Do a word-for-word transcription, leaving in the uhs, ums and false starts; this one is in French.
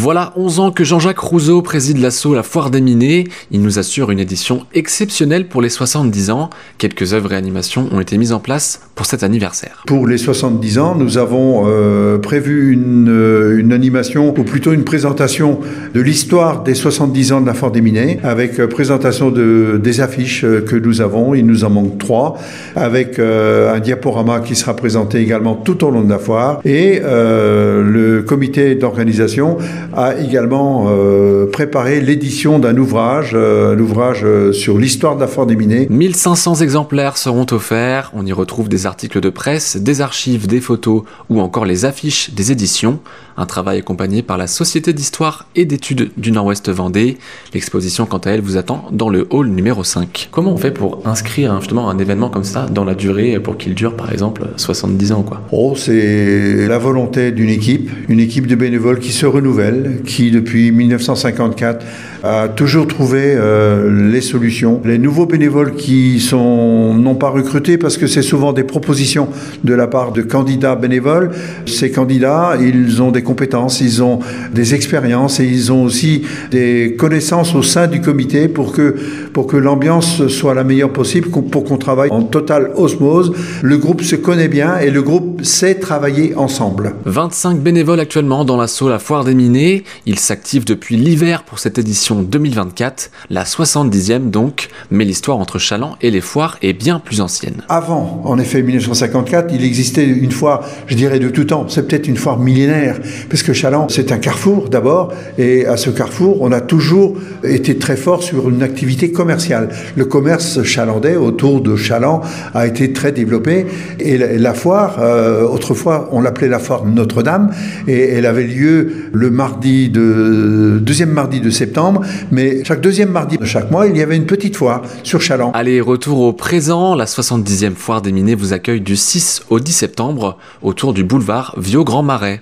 Voilà onze ans que Jean-Jacques Rousseau préside l'asso La Foire des Mines. Il nous assure une édition exceptionnelle pour les soixante-dix ans. Quelques œuvres et animations ont été mises en place pour cet anniversaire. Pour les soixante-dix ans, nous avons euh, prévu une, une animation, ou plutôt une présentation de l'histoire des soixante-dix ans de La Foire des Mines, avec euh, présentation de, des affiches euh, que nous avons. Il nous en manque trois, avec euh, un diaporama qui sera présenté également tout au long de la foire. Et euh, le comité d'organisation a également euh, préparé l'édition d'un ouvrage, euh, l'ouvrage euh, sur l'histoire de la Foire des Mines. mille cinq cents exemplaires seront offerts. On y retrouve des articles de presse, des archives, des photos ou encore les affiches des éditions. Un travail accompagné par la Société d'Histoire et d'Études du Nord-Ouest Vendée. L'exposition, quant à elle, vous attend dans le hall numéro cinq. Comment on fait pour inscrire justement un événement comme ça dans la durée pour qu'il dure par exemple soixante-dix ans quoi? Oh, c'est la volonté d'une équipe, une équipe de bénévoles qui se renouvelle, qui depuis mille neuf cent cinquante-quatre a toujours trouvé euh, les solutions. Les nouveaux bénévoles qui sont non pas recrutés parce que c'est souvent des propositions de la part de candidats bénévoles. Ces candidats, ils ont des compétences, ils ont des expériences et ils ont aussi des connaissances au sein du comité pour que, pour que l'ambiance soit la meilleure possible, pour qu'on travaille en totale osmose. Le groupe se connaît bien et le groupe sait travailler ensemble. vingt-cinq bénévoles actuellement dans l'asso La Foire des Mines. Ils s'activent depuis l'hiver pour cette édition deux mille vingt-quatre, la soixante-dixième donc, mais l'histoire entre Challans et les foires est bien plus ancienne. Avant, en effet, mille neuf cent cinquante-quatre, il existait une foire, je dirais de tout temps, c'est peut-être une foire millénaire, parce que Challans, c'est un carrefour d'abord, et à ce carrefour, on a toujours été très fort sur une activité commerciale. Le commerce chalandais autour de Challans a été très développé, et la, la foire, euh, autrefois, on l'appelait la foire Notre-Dame, et elle avait lieu le mardi de, deuxième mardi de septembre, mais chaque deuxième mardi de chaque mois, il y avait une petite foire sur Challans. Allez, retour au présent, la soixante-dixième Foire des Mines vous accueille du six au dix septembre autour du boulevard Vieux-Grand Marais.